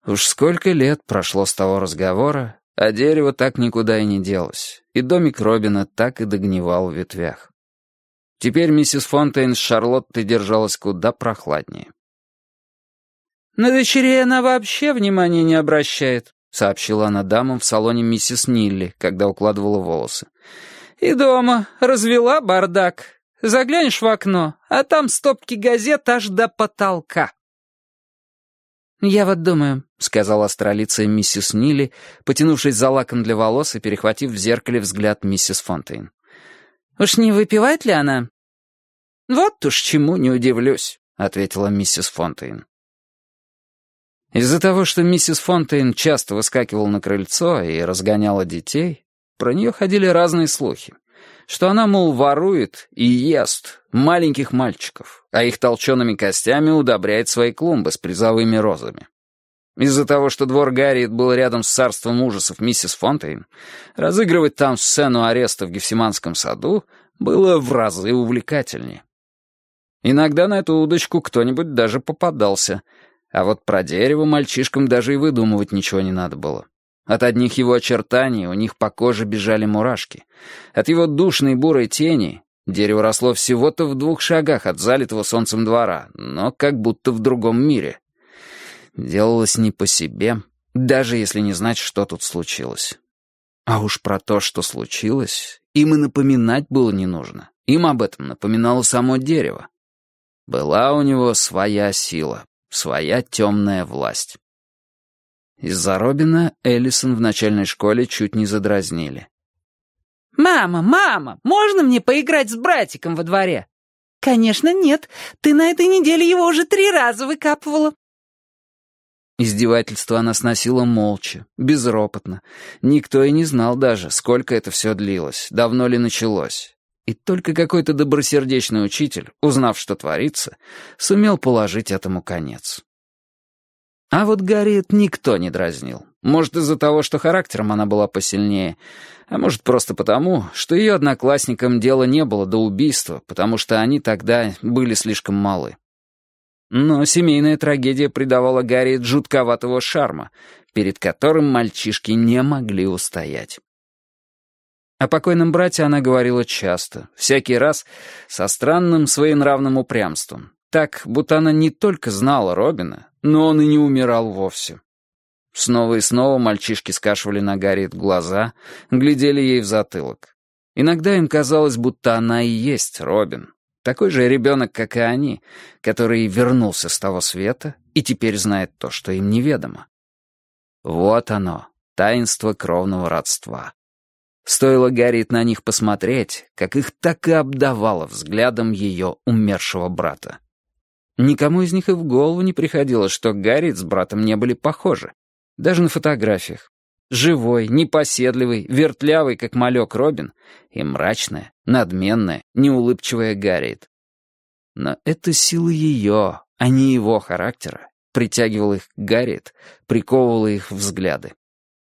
Уж сколько лет прошло с того разговора, а дерево так никуда и не делось, и домик Робина так и догнивал в ветвях. Теперь миссис Фонтейн с Шарлоттой держалась куда прохладнее. «На дочерей она вообще внимания не обращает», — сообщила она дамам в салоне миссис Нилли, когда укладывала волосы. «И дома развела бардак. Заглянешь в окно, а там стопки газет аж до потолка». «Я вот думаю», — сказала астролиция миссис Нилли, потянувшись за лаком для волос и перехватив в зеркале взгляд миссис Фонтейн. «Уж не выпивает ли она?» «Вот уж чему не удивлюсь», — ответила миссис Фонтейн. Из-за того, что миссис Фонтейн часто выскакивала на крыльцо и разгоняла детей, про нее ходили разные слухи, что она, мол, ворует и ест маленьких мальчиков, а их толчеными костями удобряет свои клумбы с призовыми розами. Из-за того, что двор Гарриет был рядом с царством ужасов миссис Фонтейн, разыгрывать там сцену ареста в Гефсиманском саду было в разы увлекательнее. Иногда на эту удочку кто-нибудь даже попадался, а вот про дерево мальчишкам даже и выдумывать ничего не надо было. От одних его очертаний у них по коже бежали мурашки. От его душной бурой тени дерево росло всего-то в 2 шагах от залитого солнцем двора, но как будто в другом мире. Делалось не по себе, даже если не знать, что тут случилось. А уж про то, что случилось, им и напоминать было не нужно. Им об этом напоминало само дерево. Была у него своя сила, своя темная власть. Из-за Робина Эллисон в начальной школе чуть не задразнили. «Мама, можно мне поиграть с братиком во дворе?» «Конечно нет, ты на этой неделе его уже 3 раза выкапывала». Издевательство она сносила молча, безропотно. Никто и не знал даже, сколько это все длилось, давно ли началось. И только какой-то добросердечный учитель, узнав, что творится, сумел положить этому конец. А вот Гарриет никто не дразнил. Может, из-за того, что характером она была посильнее, а может, просто потому, что ее одноклассникам дела не было до убийства, потому что они тогда были слишком малы. Но семейная трагедия придавала Гарриет жутковатого шарма, перед которым мальчишки не могли устоять. О покойном брате она говорила часто, всякий раз со странным своенравным упрямством, так, будто она не только знала Робина, но он и не умирал вовсе. Снова и снова мальчишки скашивали на Гарриет глаза, глядели ей в затылок. Иногда им казалось, будто она и есть Робин, такой же ребенок, как и они, который вернулся с того света и теперь знает то, что им неведомо. Вот оно, таинство кровного родства. Стоило Гарриет на них посмотреть, как их так и обдавало взглядом ее умершего брата. Никому из них и в голову не приходило, что Гарриет с братом не были похожи, даже на фотографиях. Живой, непоседливый, вертлявый, как малек Робин, и мрачная, надменная, неулыбчивая Гарриет. Но это сила ее, а не его характера, притягивала их к Гарриет, приковывала их взгляды.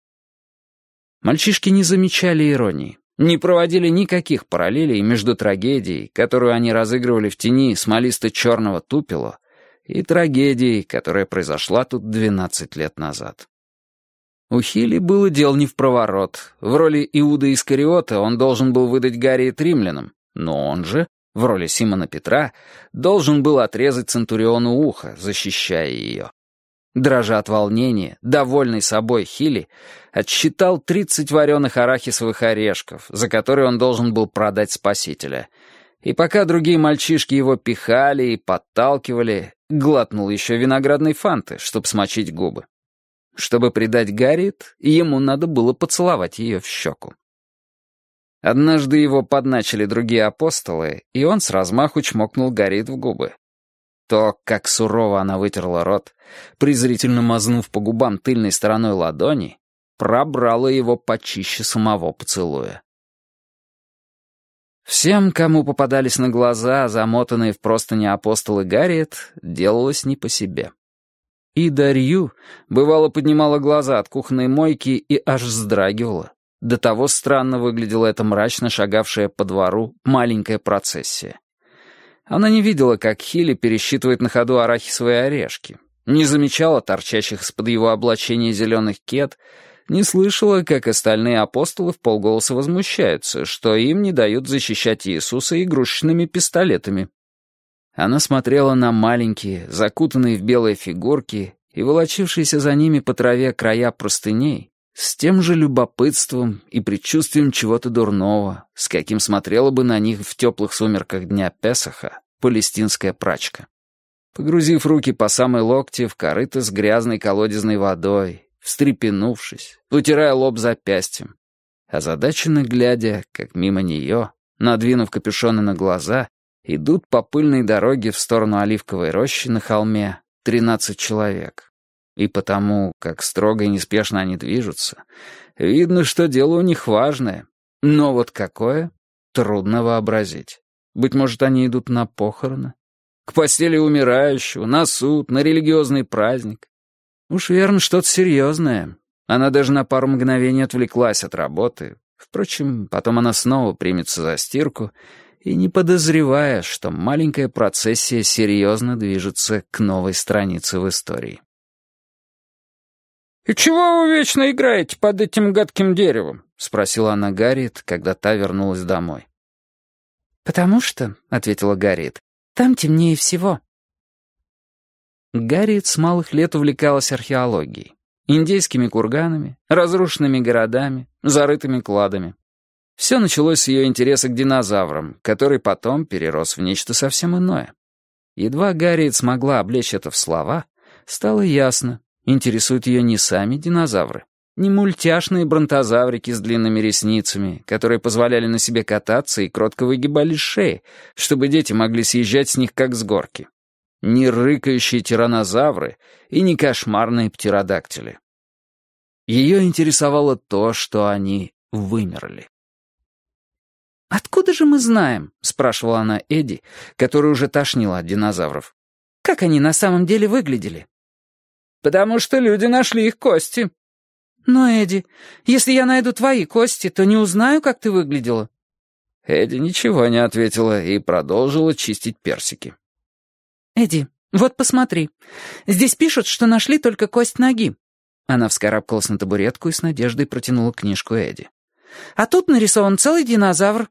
Мальчишки не замечали иронии, не проводили никаких параллелей между трагедией, которую они разыгрывали в тени смолисто-черного Тупело, и трагедией, которая произошла тут 12 лет назад. У Хилли было дело не впроворот. В роли Иуда Искариота он должен был выдать Гарриет римлянам, но он же, в роли Симона Петра, должен был отрезать Центуриону ухо, защищая ее. Дрожа от волнения, довольный собой Хилли отсчитал 30 вареных арахисовых орешков, за которые он должен был продать Спасителя. И пока другие мальчишки его пихали и подталкивали, глотнул еще виноградной фанты, чтобы смочить губы. Чтобы предать Гарриет, ему надо было поцеловать ее в щеку. Однажды его подначили другие апостолы, и он с размаху чмокнул Гарриет в губы. То, как сурово она вытерла рот, презрительно мазнув по губам тыльной стороной ладони, пробрало его почище самого поцелуя. Всем, кому попадались на глаза замотанные в простыни апостолы Гарриет, делалось не по себе. И Дарью, бывало, поднимала глаза от кухонной мойки и аж вздрагивала. До того странно выглядела эта мрачно шагавшая по двору маленькая процессия. Она не видела, как Хилли пересчитывает на ходу арахисовые орешки. не замечала торчащих из-под его облачения зеленых кет, не слышала, как остальные апостолы вполголоса возмущаются, что им не дают защищать Иисуса игрушечными пистолетами. Она смотрела на маленькие, закутанные в белые фигурки и волочившиеся за ними по траве края простыней с тем же любопытством и предчувствием чего-то дурного, с каким смотрела бы на них в теплых сумерках дня Песаха палестинская прачка. Погрузив руки по самой локти в корыто с грязной колодезной водой, встрепенувшись, утирая лоб запястьем, озадаченно глядя, как мимо нее, надвинув капюшоны на глаза, идут по пыльной дороге в сторону оливковой рощи на холме 13 человек. И потому, как строго и неспешно они движутся, видно, что дело у них важное. Но вот какое — трудно вообразить. Быть может, они идут на похороны? К постели умирающего, на суд, на религиозный праздник. Уж верно, что-то серьезное. Она даже на пару мгновений отвлеклась от работы. Впрочем, потом она снова примется за стирку, и не подозревая, что маленькая процессия серьезно движется к новой странице в истории. «И чего вы вечно играете под этим гадким деревом?» — спросила она Гарриет, когда та вернулась домой. «Потому что, — ответила Гарриет, — там темнее всего». Гарриет с малых лет увлекалась археологией, индейскими курганами, разрушенными городами, зарытыми кладами. Все началось с ее интереса к динозаврам, который потом перерос в нечто совсем иное. Едва Гарриет смогла облечь это в слова, стало ясно, интересуют ее не сами динозавры, не мультяшные бронтозаврики с длинными ресницами, которые позволяли на себе кататься и кротко выгибали шеи, чтобы дети могли съезжать с них как с горки. Не рыкающие тираннозавры и не кошмарные птеродактили. Ее интересовало то, что они вымерли. «Откуда же мы знаем?» — спрашивала она Эдди, которая уже тошнила от динозавров. «Как они на самом деле выглядели?» «Потому что люди нашли их кости». «Но, Эдди, если я найду твои кости, то не узнаю, как ты выглядела». Эдди ничего не ответила и продолжила чистить персики. «Эдди, вот посмотри. Здесь пишут, что нашли только кость ноги». Она вскарабкалась на табуретку и с надеждой протянула книжку Эдди. «А тут нарисован целый динозавр».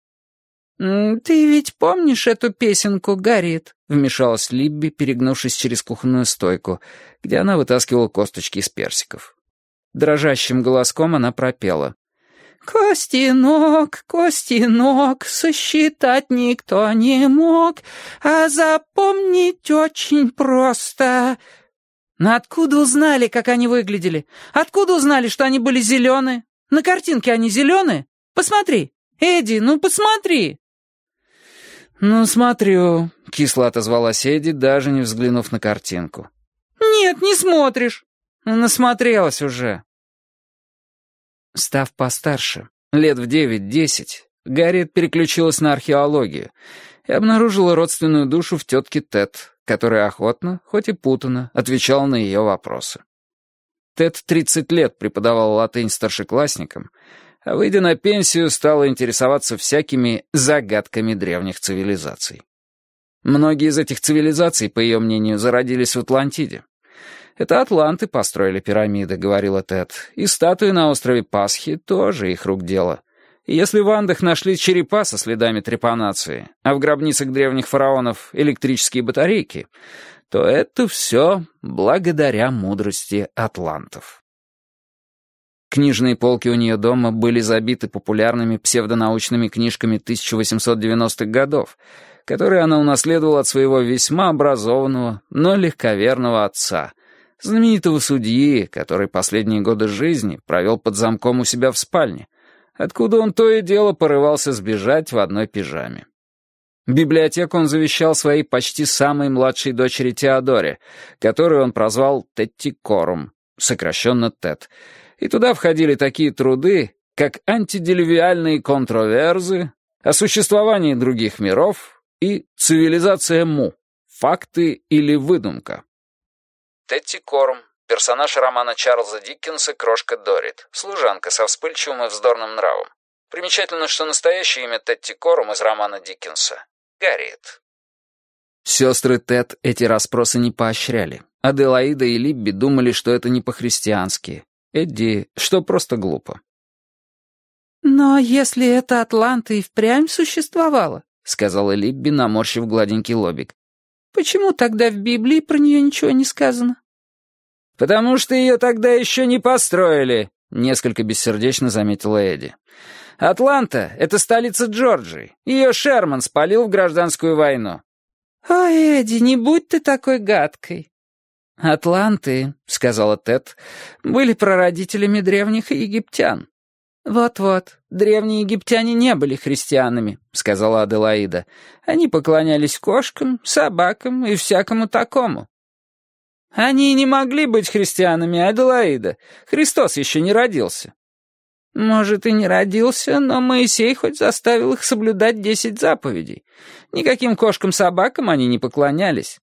«Ты ведь помнишь эту песенку, Гарриет?» — вмешалась Либби, перегнувшись через кухонную стойку, где она вытаскивала косточки из персиков. Дрожащим голоском она пропела. кости ног, сосчитать никто не мог, а запомнить очень просто». «Но откуда узнали, как они выглядели? Откуда узнали, что они были зеленые? На картинке они зеленые? Посмотри, Эдди, ну посмотри!» «Ну, смотрю», — кисло отозвалась Эдди, даже не взглянув на картинку. «Нет, не смотришь». Насмотрелась уже. Став постарше, лет в 9-10, Гарриет переключилась на археологию и обнаружила родственную душу в тетке Тед, которая охотно, хоть и путанно, отвечала на ее вопросы. Тед 30 лет преподавала латынь старшеклассникам, а, выйдя на пенсию, стала интересоваться всякими загадками древних цивилизаций. Многие из этих цивилизаций, по ее мнению, зародились в Атлантиде. «Это атланты построили пирамиды», — говорила Тед, «и статуи на острове Пасхи тоже их рук дело. И если в Андах нашли черепа со следами трепанации, а в гробницах древних фараонов электрические батарейки, то это все благодаря мудрости атлантов». Книжные полки у нее дома были забиты популярными псевдонаучными книжками 1890-х годов, которые она унаследовала от своего весьма образованного, но легковерного отца, знаменитого судьи, который последние годы жизни провел под замком у себя в спальне, откуда он то и дело порывался сбежать в одной пижаме. Библиотеку он завещал своей почти самой младшей дочери Теодоре, которую он прозвал Теттикорум, сокращенно Тед, и туда входили такие труды, как «Антиделювиальные контроверзы», «О существовании других миров» и «Цивилизация Му. Факты или выдумка». Теттикорум — персонаж романа Чарльза Диккенса «Крошка Доррит», служанка со вспыльчивым и вздорным нравом. Примечательно, что настоящее имя Теттикорум из романа Диккенса — Гарриет. Сестры Тед эти расспросы не поощряли. Аделаида и Либби думали, что это не по-христиански. Эдди, что просто глупо. «Но если эта Атланта и впрямь существовала», — сказала Либби, наморщив гладенький лобик, «почему тогда в Библии про нее ничего не сказано?» «Потому что ее тогда еще не построили», — несколько бессердечно заметила Эдди. «Атланта — это столица Джорджии. Ее Шерман спалил в гражданскую войну». «О, Эдди, не будь ты такой гадкой». «Атланты», — сказала Тед, — «были прародителями древних египтян». «Вот-вот, древние египтяне не были христианами», — сказала Аделаида. «Они поклонялись кошкам, собакам и всякому такому». «Они не могли быть христианами, Аделаида. Христос еще не родился». «Может, и не родился, но Моисей хоть заставил их соблюдать 10 заповедей. Никаким кошкам-собакам они не поклонялись».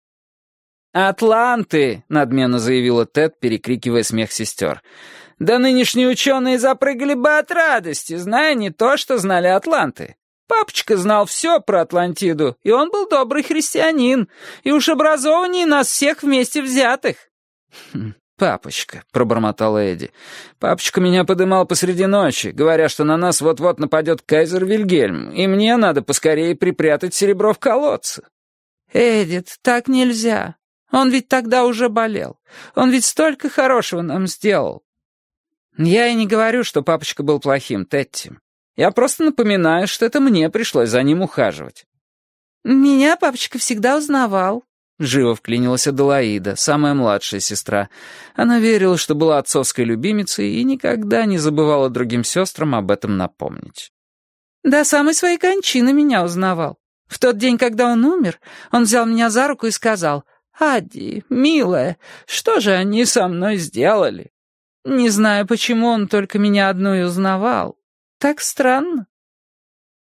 «Атланты!» — надменно заявила Тед, перекрикивая смех сестер. «Да нынешние ученые запрыгали бы от радости, зная не то, что знали атланты. Папочка знал все про Атлантиду, и он был добрый христианин, и уж образованнее нас всех вместе взятых». «Папочка», — пробормотала Эдди. «Папочка меня подымал посреди ночи, говоря, что на нас вот-вот нападет кайзер Вильгельм, и мне надо поскорее припрятать серебро в колодце». «Эдит, так нельзя. Он ведь тогда уже болел. Он ведь столько хорошего нам сделал». «Я и не говорю, что папочка был плохим, Тетти. Я просто напоминаю, что это мне пришлось за ним ухаживать». «Меня папочка всегда узнавал». Живо вклинилась Аделаида, самая младшая сестра. Она верила, что была отцовской любимицей и никогда не забывала другим сестрам об этом напомнить. «До самой своей кончины меня узнавал. В тот день, когда он умер, он взял меня за руку и сказал: «Адди, милая, что же они со мной сделали?» Не знаю, почему он только меня одну и узнавал. Так странно.